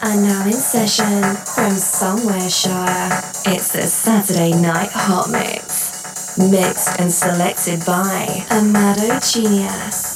are now in session from Somewhereshire. It's the Saturday Night Hot Mix, mixed and selected by Amado Genius.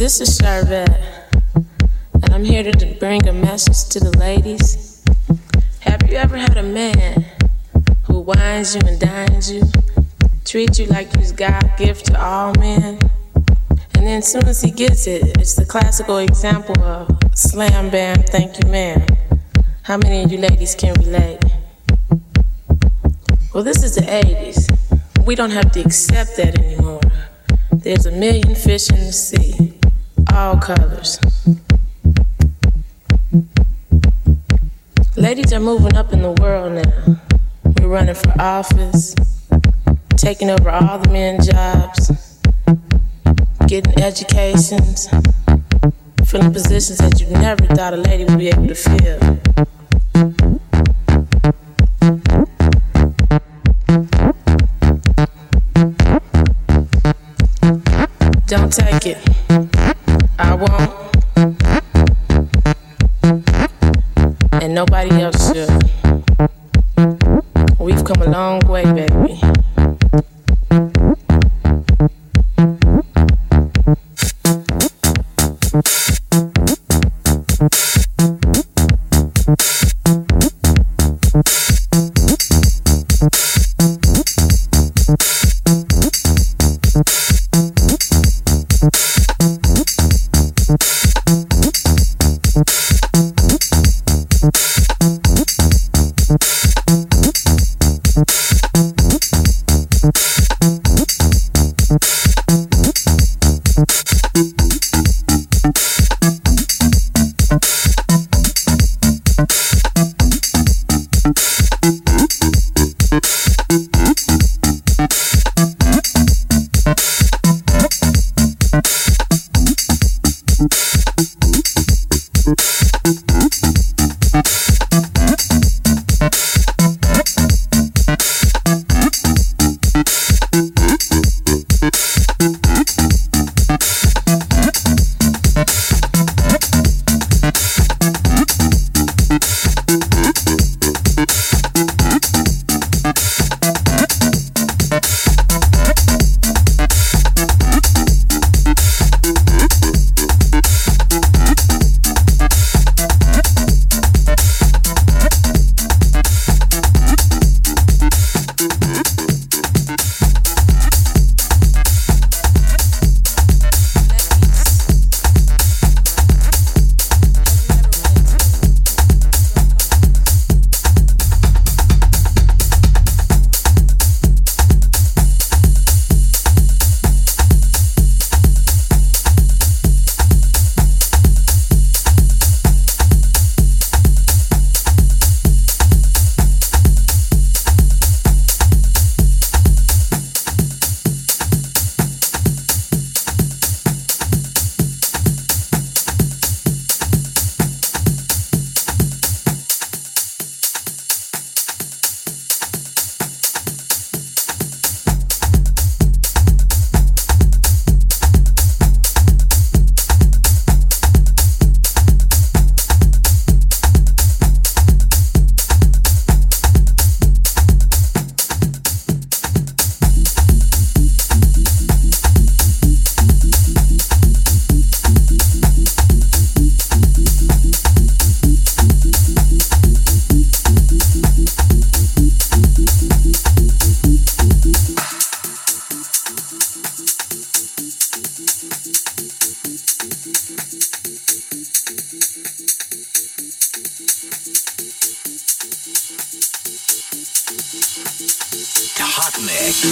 This is Charvette, and I'm here to bring a message to the ladies. Have you ever had a man who wines you and dines you, treats you like you's God's gift to all men, and then as soon as he gets it, it's the classical example of slam bam, thank you ma'am. How many of you ladies can relate? Well, this is the 80s. We don't have to accept that anymore. There's a million fish in the sea, all colors. Ladies are moving up in the world now. We're running for office, taking over all the men's jobs, getting educations, filling positions that you never thought a lady would be able to fill. Don't take it. I won't. And nobody else should. We've come a long way, baby. Hot Mix.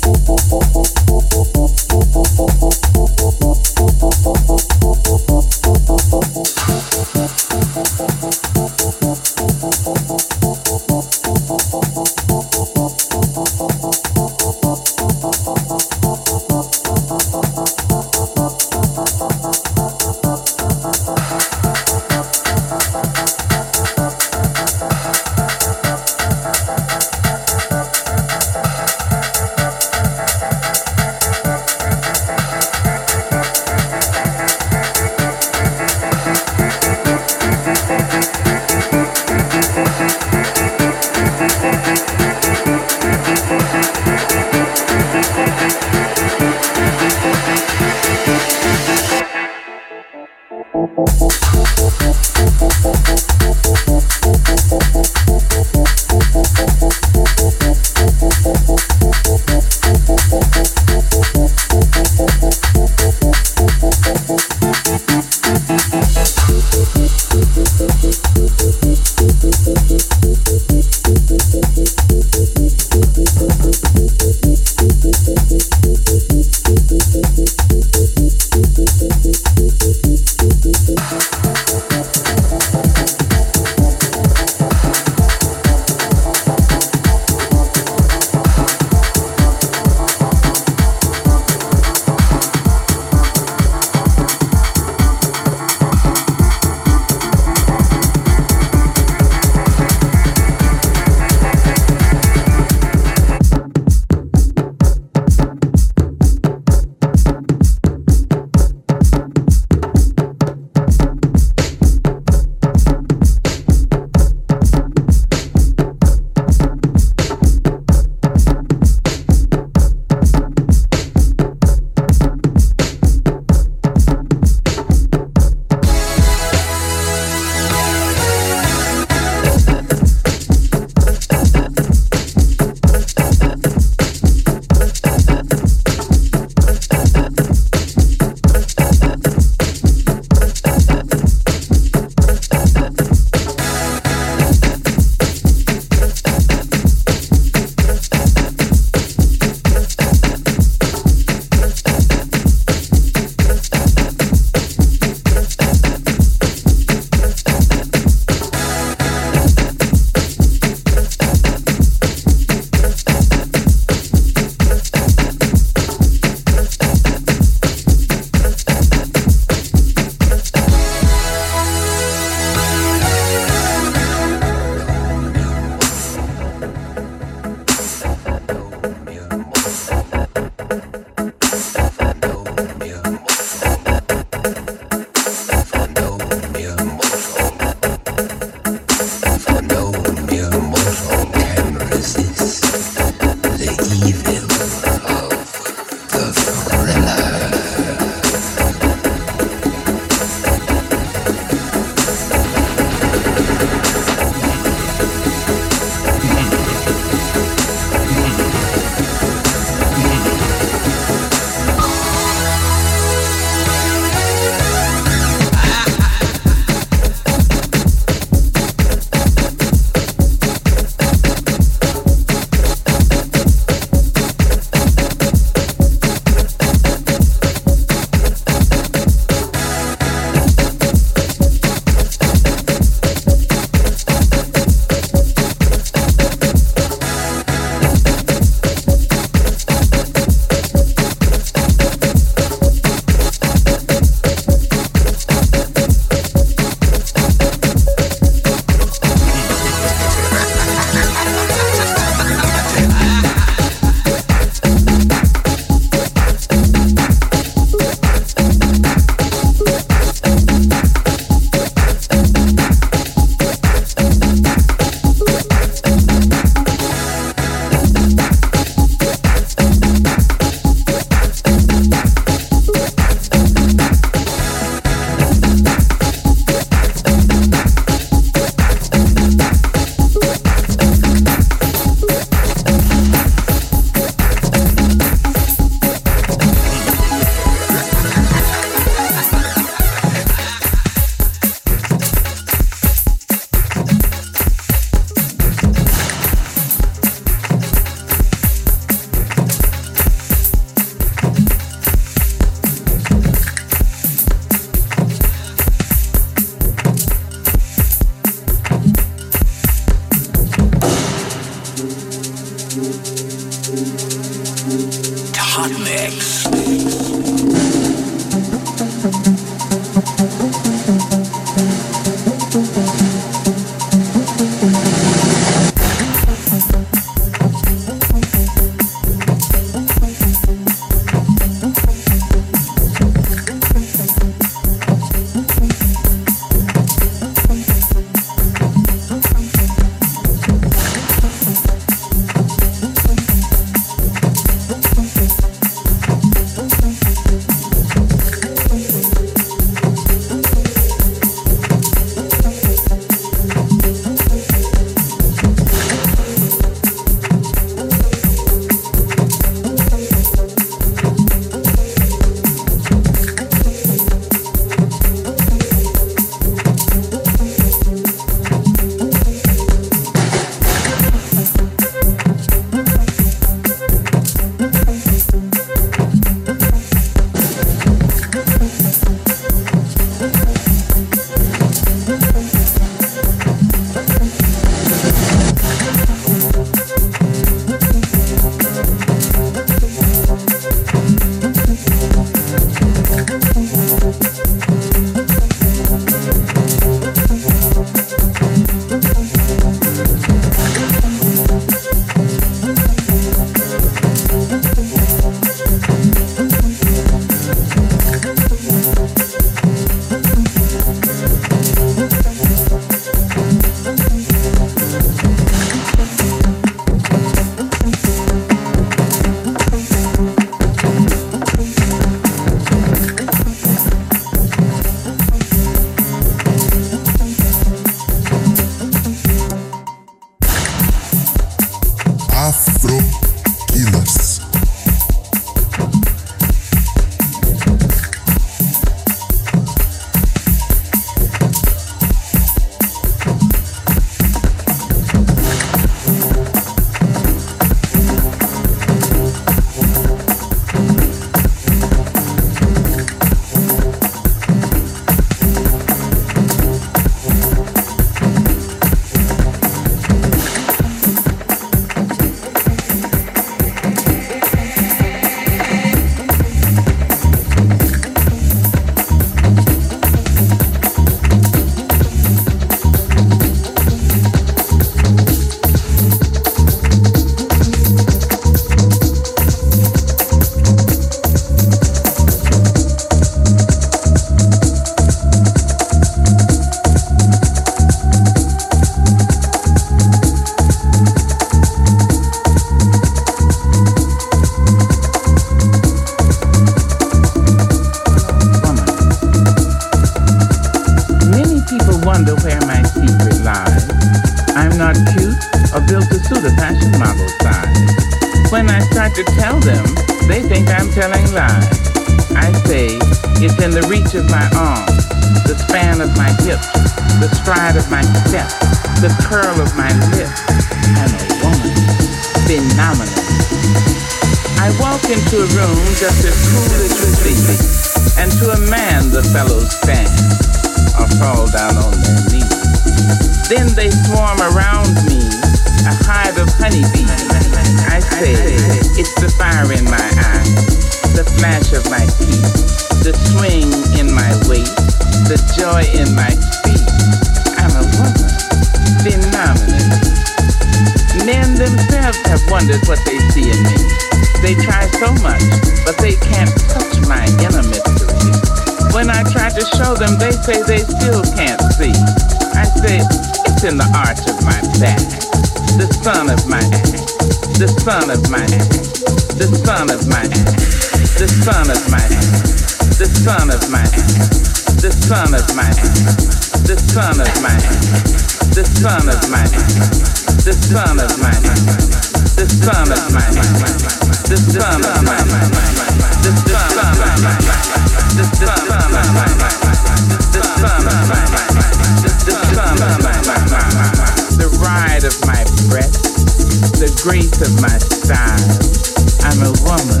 or built to suit a fashion model size. When I start to tell them, they think I'm telling lies. I say, it's in the reach of my arms, the span of my hips, the stride of my step, the curl of my lip. I'm a woman, phenomenal. I walk into a room just as cool as you see, and to a man the fellows stand, or fall down on their knees. Then they swarm around me, a hive of honeybees. I say, it's the fire in my eye, the flash of my teeth, the swing in my waist, the joy in my speech. I'm a woman, phenomenally. Men themselves have wondered what they see in me. They try so much, but they can't touch my inner mystery. When I try to show them, they say they still can't see. I say, it's in the arch of my back, the sun of my act, the sun of my act, the sun of my act, the sun of my act, the sun of my act, the sun of my act, the sun of my act, the sun of my act, the sun of my act, the sun of my act. The son of my mind, the son of my mind, the son of my mind, the son of my mind, the son of my mind, the ride of my breath, the grace of my style. I'm a woman,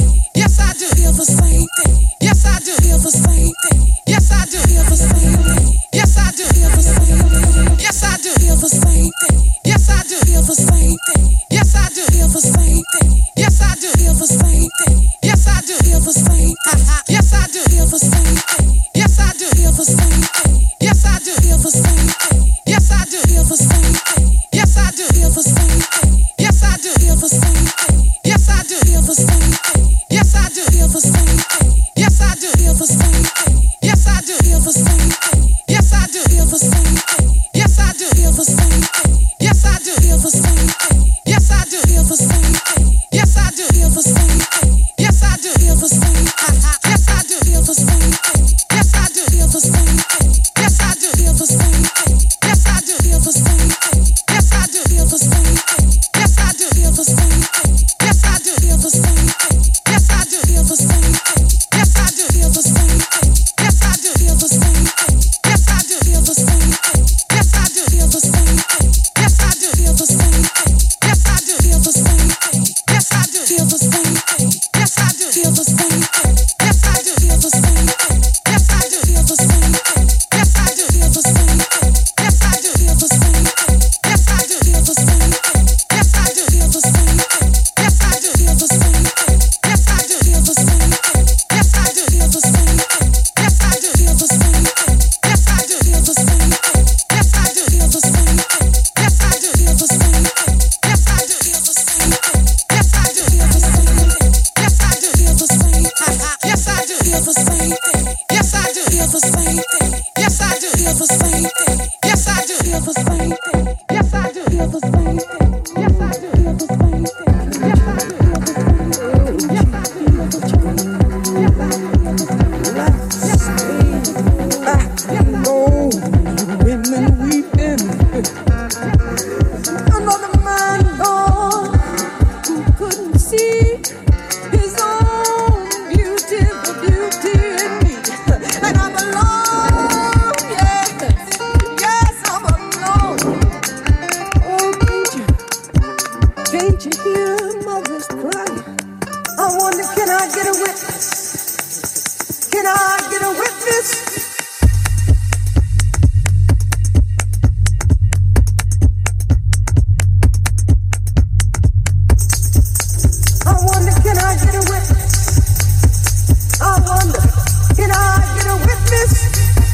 wonder, can I get a witness? Can I get a witness? I wonder, can I get a witness? I wonder, can I get a witness?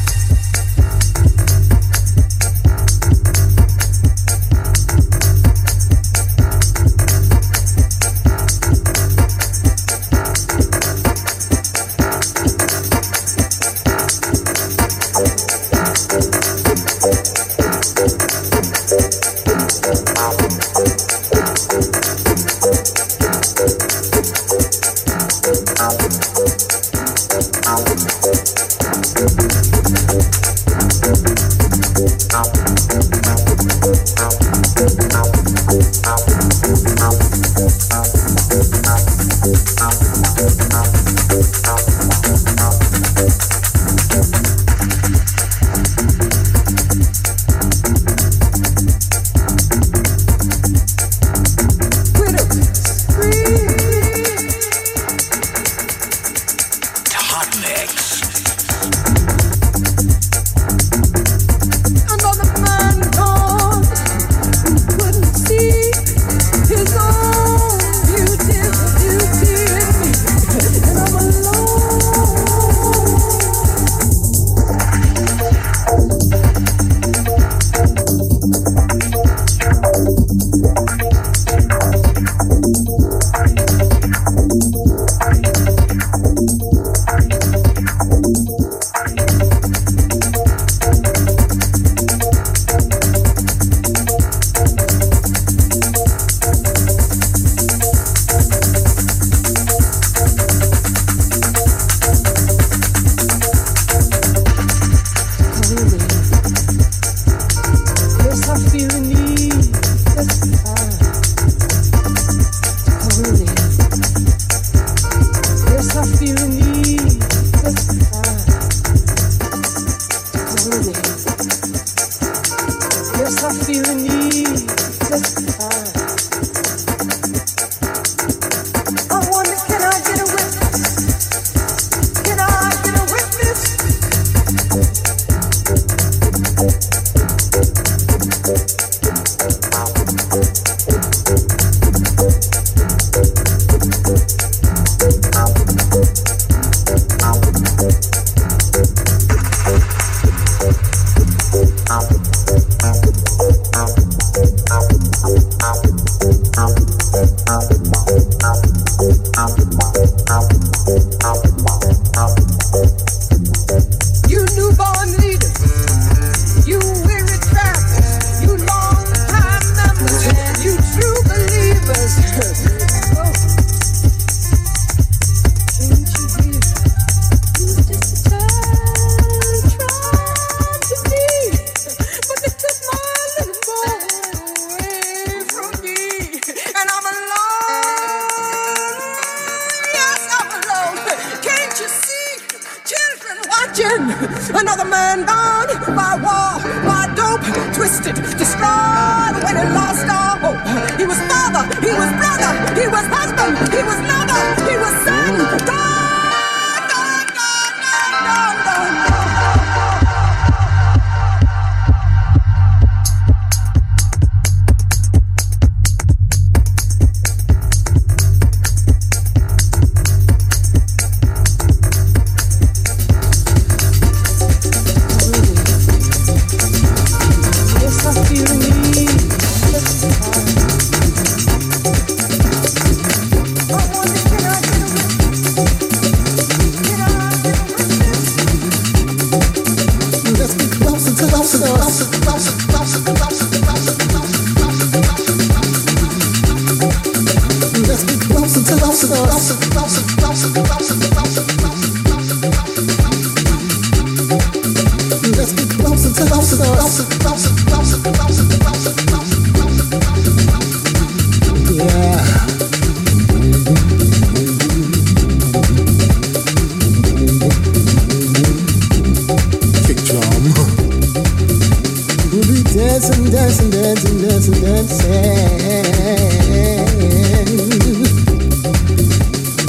Another man bound by war, by dope, twisted, destroyed when he lost all hope. He was father, he was brother, he was husband, he was lover, he was son. Gone. I wonder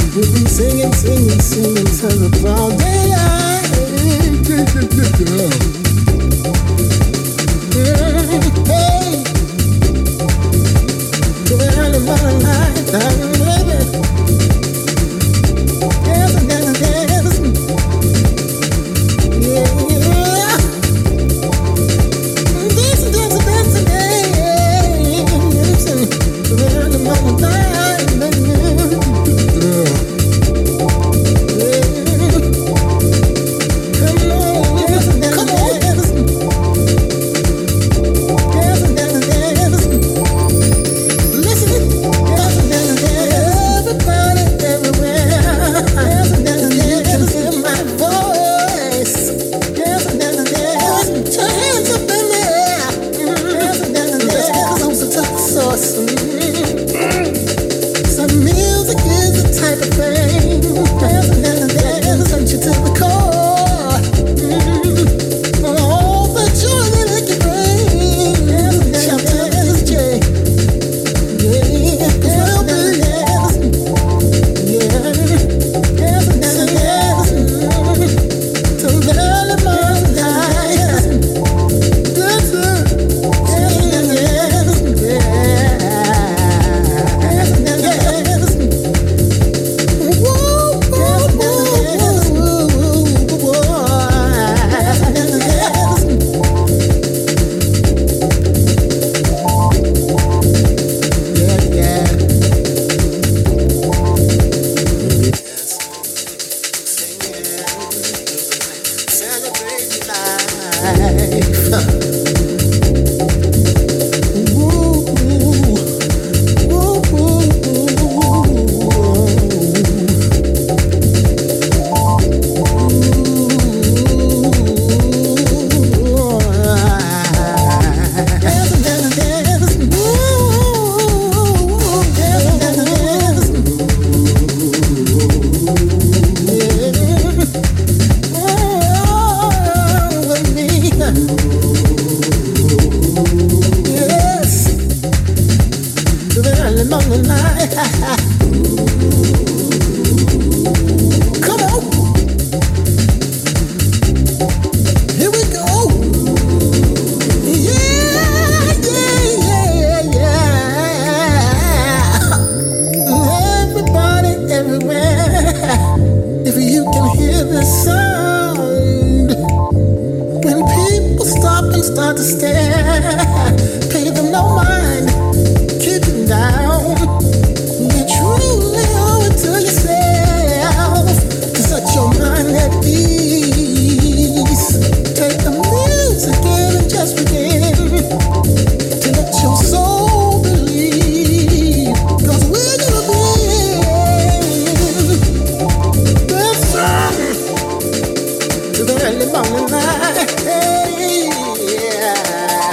We've been singing, singing, singing till the broad daylight. Hey, to the early morning light, baby. Dancing, dancing, dancing. Yeah. Dancing, dancing, dancing, dancing. To the early morning light, baby. To the early morning light, hey, yeah.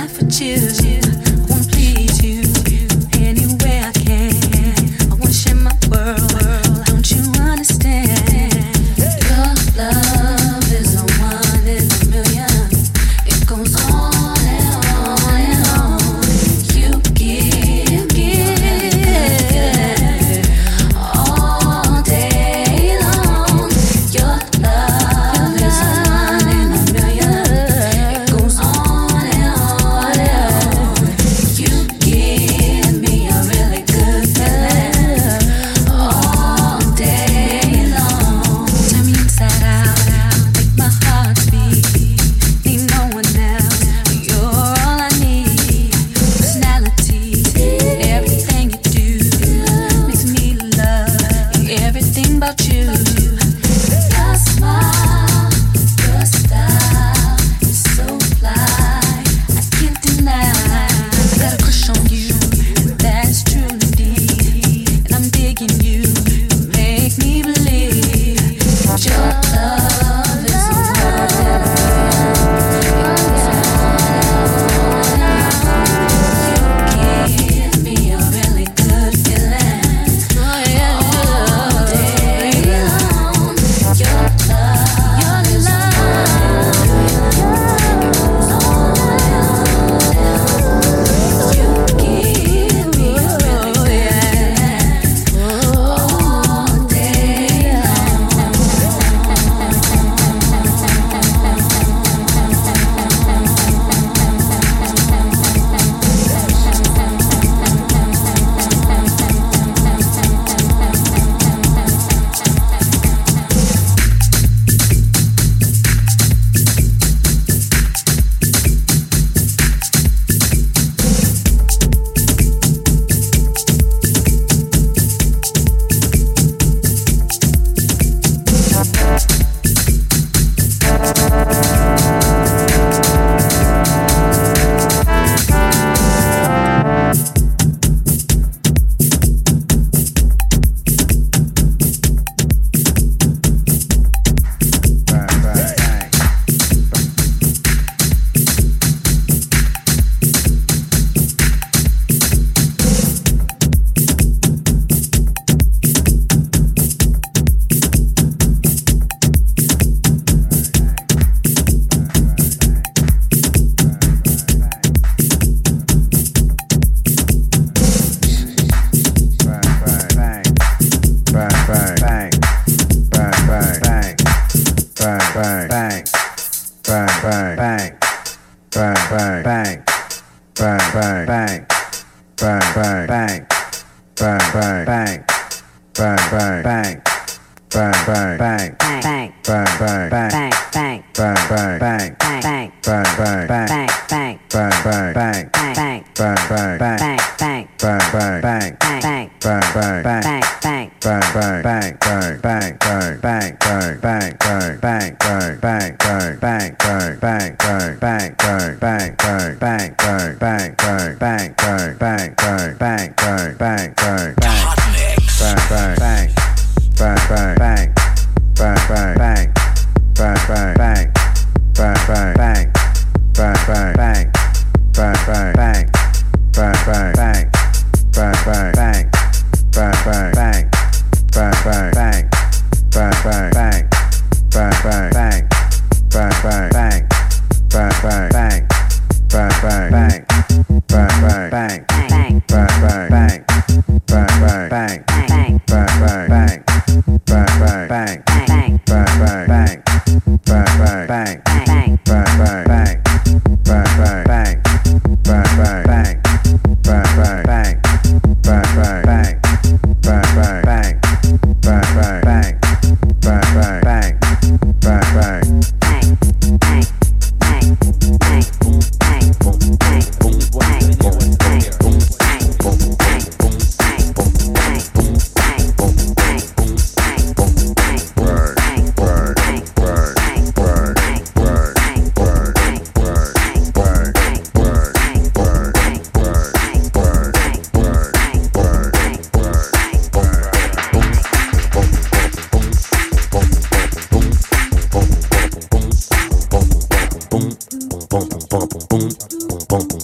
life with you. I wanna please you any way I can. I wanna share my world. Don't you understand? Your love is a one in a million. It goes on and on and on. You give all day long. Your love is a one in a million. It goes on and on and on. You give me a really good feeling all day long. Turn me inside out, make my heart beat. Need no one else. You're all I need. Personality, everything you do makes me love everything about you. Your smile, your style is so fly. I can't deny. I got a crush on you, and that's true indeed. And I'm digging you, make me believe that your love is a you give me a really good feeling all day long. Your love is a you give me a really good feeling all day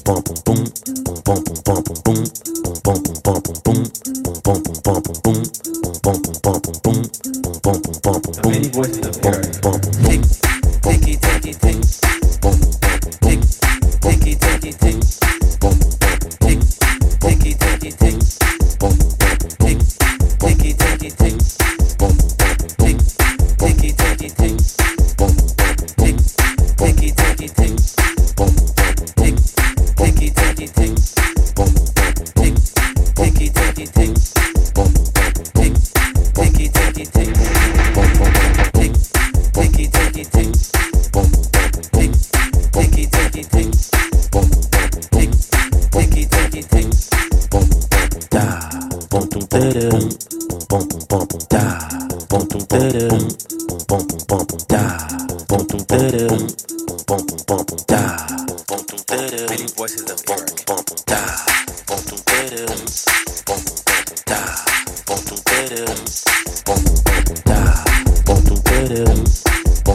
Many voices of Paris. Ticky ticky tick. Tick ticky ticky tick. Tick ticky ticky tick. Tick ticky ticky tick. Tick ticky ticky tick. Tick ticky ticky tick. Tick ticky ticky tick. Tick ticky ticky tick. Tick ticky ticky tick. Ticky ticky ting, tick ticky ticky ting, tick ticky ticky ting, da, bum bum bum bum bum bum da, bum bum bum bum bum bum da, bum bum bum bum bum bum da, bum bum. Many voices of Eric. Bum bum da, bum bum bum da, bum bum da, bum bum.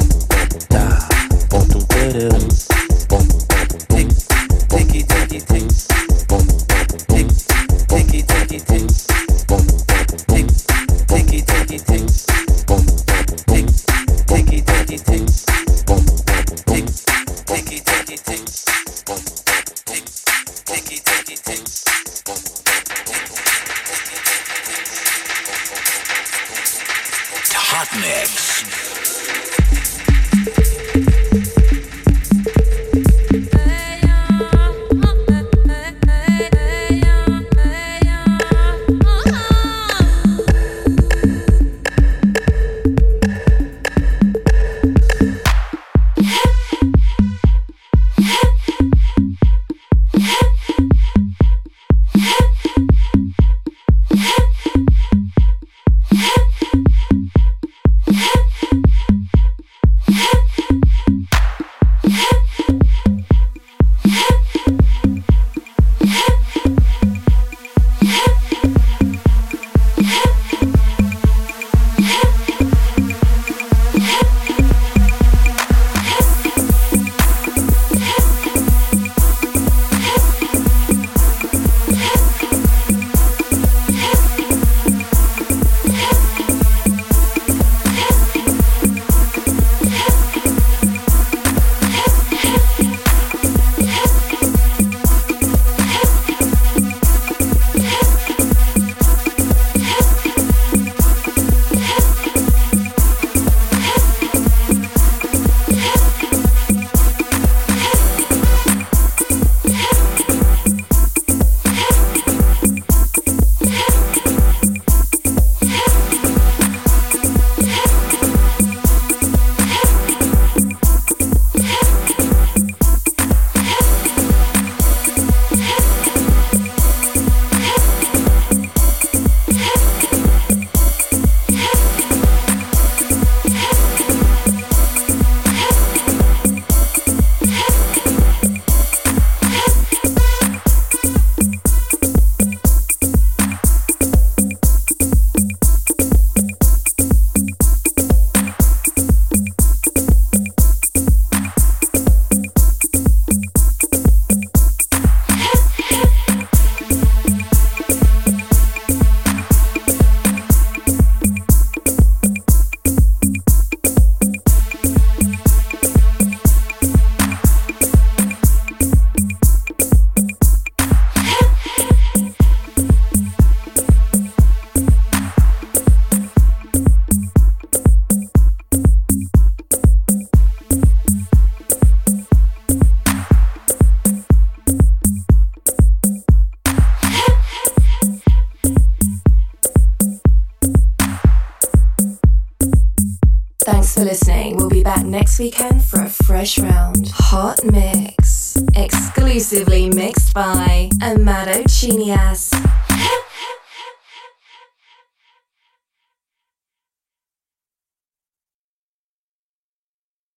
Ticky ticky ting, tick ticky ticky ting, tick ticky ticky ting, tick ticky ticky ting, tick ticky ticky ting, tick ticky ticky ting. Hot Mix. Thanks for listening. We'll be back next weekend for a fresh round. Hot Mix. Exclusively mixed by Amado Chinias.